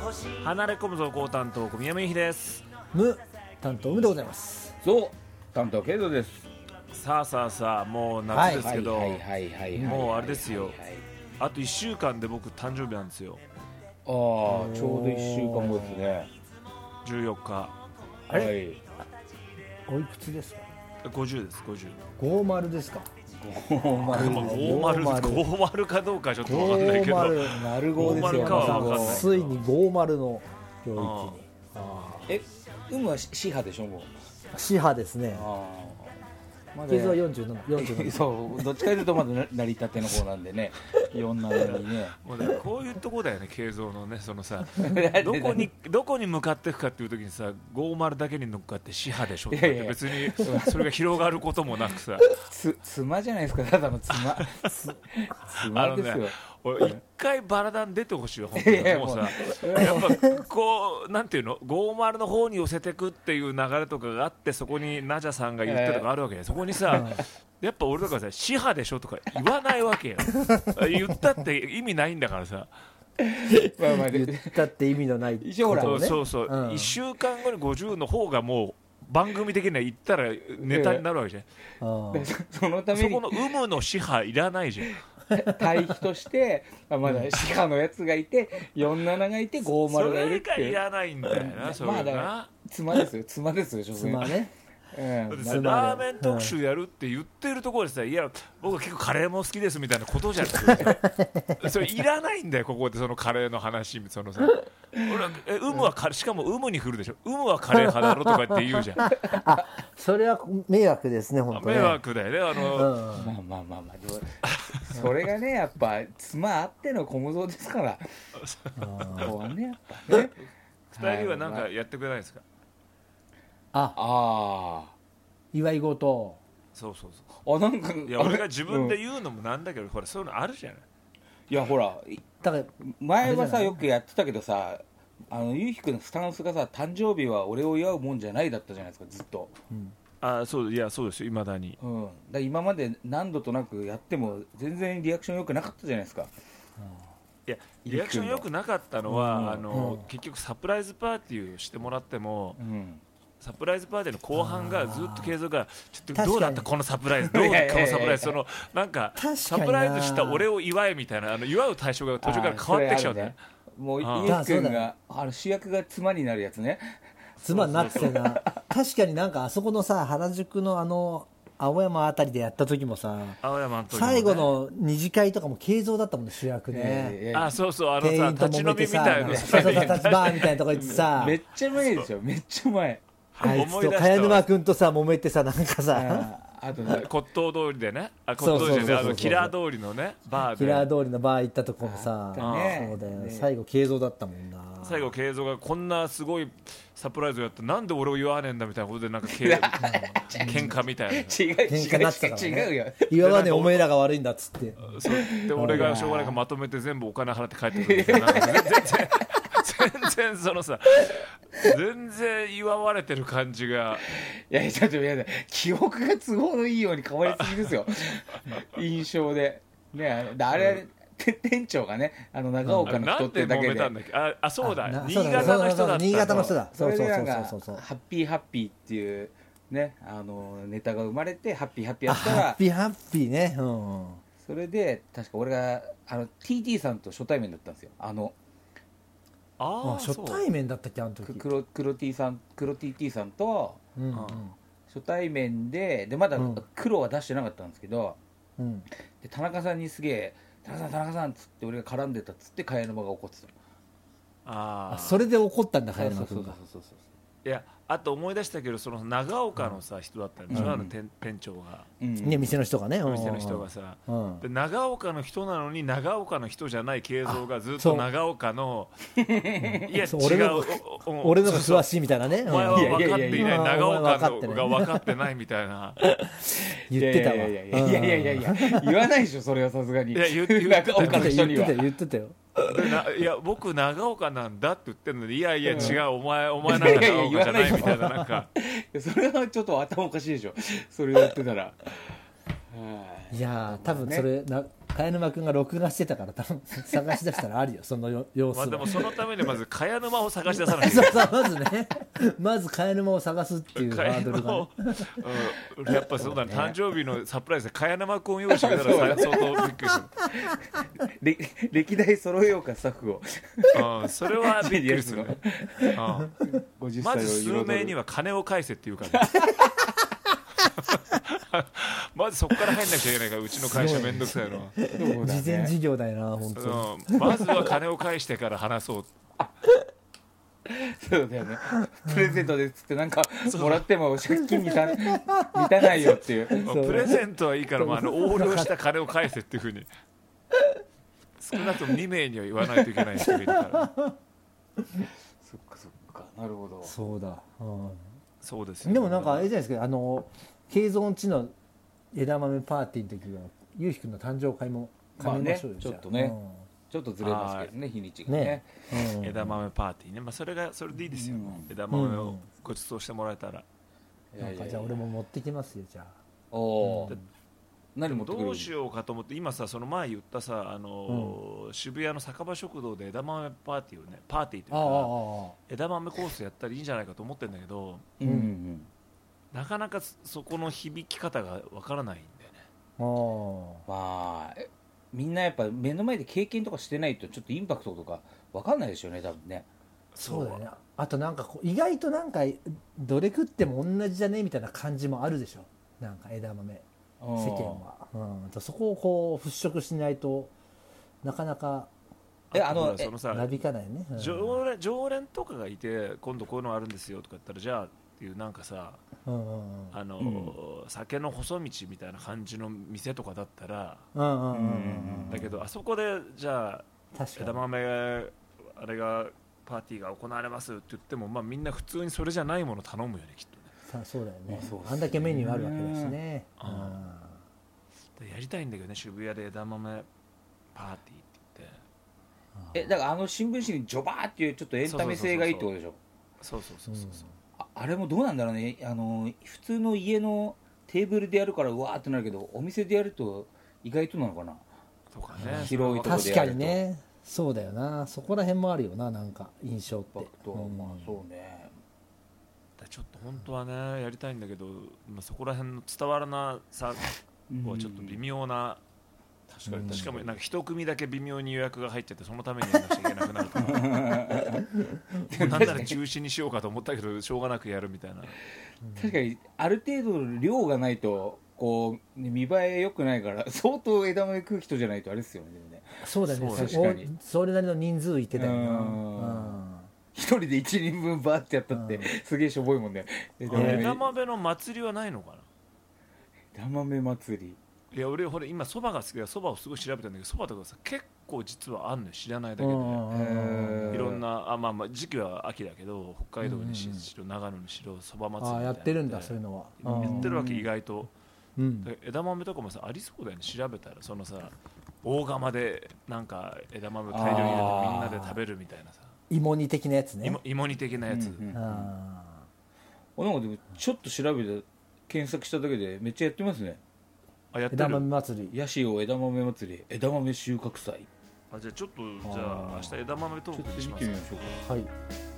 離れ込むぞ高担当小宮山由紀です。 無担当無でございます。 そう担当ケイドです。 さあもう夏ですけど、もうあれですよ、 はいあと1週間で僕誕生日なんですよ。 ああちょうど1週間後ですね。 14日。 あれ、 はい、 おいくつですか。 50です。 50ですか。 50かどうかちょっと分かんないけど、 丸5ですよ。 50かは分かんない。 ついに50の領域に。 はシ派でしょ。もうシ派ですね。ケイズは47 そうどっちかというとまだ成り立ての方なんでね47にねもうねこういうとこだよね、慶三のね、そのさどこに向かっていくかっていう時にさ、50だけに乗っかってシ派でしょって別にそれが広がることもなくさ妻じゃないですか、ただの妻ですよ。 俺一回バラダン出てほしいよ本当に。もうさやっぱこうなんていうの、50の方に寄せてくっていう流れとかがあって、そこにナジャさんが言ってとかあるわけで、そこにさやっぱ俺とかさシ派でしょとか言わないわけよ言ったって意味ないんだからさ言ったって意味のない、 そう、1週間後に50の方がもう番組的には言ったらネタになるわけじゃん。 そのためにそこの有無の支配いらないじゃん。 対比としてまだシカのやつがいて47がいて50がいるっていう、 それがいらないんだよな、それがな。 妻ですよ妻ね。 ラーメン特集やるって言ってるところでさ、いや僕は結構カレーも好きですみたいなことじゃんそれいらないんだよ、ここでそのカレーの話。そのさ俺有無はしかも有無に振るでしょ、有無はカレー派だろとかって言うじゃんそれは迷惑ですね、本当ね。 迷惑だよね。 まあそれがねやっぱ妻あっての小無造ですからここはねやっぱね 2人は何かやってくれないですか。 祝い事。 そうなんかいや俺が自分で言うのもなんだけど、ほらそういうのあるじゃない。 いやほらだから前はさよくやってたけどさ、ゆうひくんのスタンスがさ、誕生日は俺を祝うもんじゃないだったじゃないですか、ずっと。 そうですよ、いまだに。 だ今まで何度となくやっても全然リアクション良くなかったじゃないですか。 いやリアクション良くなかったのは、結局サプライズパーティーをしてもらっても、サプライズパーティーの後半がずっと継続がちょっとどうだったこのサプライズ、どうだったこのサプライズ、そのなんかサプライズした俺を祝えみたいな、祝う対象が途中から変わってきちゃうんだよね。 もうゆうきくんが主役が妻になるやつね。 妻になってな確かになんかあそこのさ、原宿の青山あたりでやった時もさ、最後の二次会とかも慶三だったもんね、主役ね。 そうさ、立ち飲みみたいな、 立ちバーみたいなとこ行ってさめっちゃ前ですよ、めっちゃ前。 あいつと茅沼君とさ揉めてさ、なんかさあと骨董通りでね、骨董通りでキラー通りのねバーで、 キラー通りのバー行ったとこもさ、そうだよ、最後慶三だったもんな。 最後慶三がこんなすごいサプライズをやって、なんで俺を言わねえんだみたいなことでなんか喧嘩みたいな、 喧嘩になってたからね。 違うよ、 言わねえお前らが悪いんだっつって、 で俺がしょうがないからまとめて全部お金払って帰ってくるみたいな、全然そのさ、全然祝われてる感じが、 いやちょっと記憶が都合のいいように変わりすぎですよ印象でね。あれ店長がね、長岡の人ってだけで、 なんで揉めたんだっけ。そうだ、新潟の人だった。 新潟の人だ。 それでなんかハッピーっていうね、ネタが生まれて、ハッピーやったらハッピーね。 それで確か俺がTT さんと初対面だったんですよ。 初対面だったっけ、あの時。 黒 TT さんと初対面でまだ黒は出してなかったんですけど、で田中さんにすげえ田中さんっつって俺が絡んでたっつって茅沼が怒ってた。 それで怒ったんだ、茅沼君が。 いや、あと思い出したけど、その長岡のさ人だったんでしょ、店長が、 店の人がね、 店の人がさ、で長岡の人なのに長岡の人じゃない慶三がずっと長岡のいや違う、 俺のが詳しいみたいなね、 お前は分かっていない、長岡のが分かってないみたいな言ってたわ。 いや言わないでしょ、それはさすがに。 言ってたよ。 いや僕長岡なんだって言ってるのに、いや違う、お前なんか長岡じゃないみたいな、なんかそれはちょっと頭おかしいでしょ、それやってたら。 いや多分それ、茅沼君が録画してたから多分探し出したらあるよその様子は。 でもそのためにまず茅沼を探し出さなきゃいけない。 そうまずねまず茅沼を探すっていうハードルが、 ね、やっぱそうだね、誕生日のサプライズで茅沼君を用意してくれたら相当びっくりする歴代揃えようかスタッフをそれはびっくりするねまず数名には金を返せっていうからまずそこから入んなきゃいけないからうちの会社めんどくさいのは事前事業だよな本当にまずは金を返してから話そうそうだよねプレゼントでっつってなんかもらっても借金満たないよっていうプレゼントはいいから、横領した金を返せっていうふうに少なくとも2名には言わないといけない人がいるから、 そっかなるほどそうだ、 そうですよ、 でもなんかあれじゃないですか慶三地の枝豆パーティーの時はゆうひくんの誕生会も兼ねましょうよ、 ちょっとね、ちょっとずれますけどね日にちがね枝豆パーティーね、それでいいですよ、枝豆をご馳走してもらえたら、 なんかじゃあ俺も持ってきますよじゃあ。 何持ってくる？ どうしようかと思って今さその前言ったさ渋谷の酒場食堂で枝豆パーティーをねパーティーというか枝豆コースやったらいいんじゃないかと思ってるんだけど、なかなかそこの響き方がわからないんだよね。 みんなやっぱ目の前で経験とかしてないとちょっとインパクトとかわかんないですよね多分ね。 そうだよね。あとなんか意外となんかどれ食っても同じじゃねみたいな感じもあるでしょ、なんか枝豆世間は、そこをこう払拭しないとなかなかそのさなびかないね、 常連とかがいて今度こういうのあるんですよとか言ったらじゃあっていうなんかさ、酒の細道みたいな感じの店とかだったらだけどあそこでじゃあ枝豆あれがパーティーが行われますって言っても、みんな普通にそれじゃないもの頼むよねきっとね。 そうだよね、あんだけメニューあるわけだしね。 やりたいんだけどね渋谷で枝豆パーティーって言って、だから新聞紙にジョバーっていうちょっとエンタメ性がいいってことでしょ。 そうあれもどうなんだろうね、普通の家のテーブルでやるからうわーってなるけどお店でやると意外となのかなとかね、 広いところでやると確かにね、そうだよな、そこら辺もあるよな、なんか印象って。 そうね、 ちょっと本当はねやりたいんだけど、そこら辺の伝わらなさはちょっと微妙な、しかもなんか一組だけ微妙に予約が入っちゃってそのためにやらなくちゃいけなくなるからなんなら中止にしようかと思ったけどしょうがなくやるみたいな。 確かにある程度の量がないとこう見栄え良くないから相当枝豆食う人じゃないとあれですよね。 そうだね、確かにそれなりの人数いってたよな。 一人で1人分バーってやったってすげえしょぼいもんね。 枝豆の祭りはないのかな。 枝豆祭り、 いや俺ほら今そばが好きでそばをすごい調べたんだけどそばとかさ結構実はあんのよ、知らないだけで、いろんな時期は秋だけど北海道にしろ長野にしろそば祭りみたいなやってるんだ、そういうのはやってるわけ意外と、枝豆とかもさありそうだよね、調べたらそのさ大釜でなんか枝豆を大量に入れてみんなで食べるみたいなさ芋煮的なやつね、 芋煮的なやつ、 なんかでもちょっと調べて検索しただけでめっちゃやってますね。 やってる枝豆祭り、 ヤシオ枝豆祭り、枝豆収穫祭。 じゃあちょっとじゃあ明日枝豆トークでします。 ちょっと見てみましょうか。 はい。